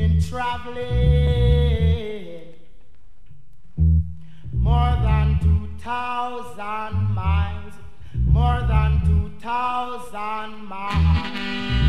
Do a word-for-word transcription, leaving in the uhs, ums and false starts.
been traveling more than two thousand miles, more than two thousand miles.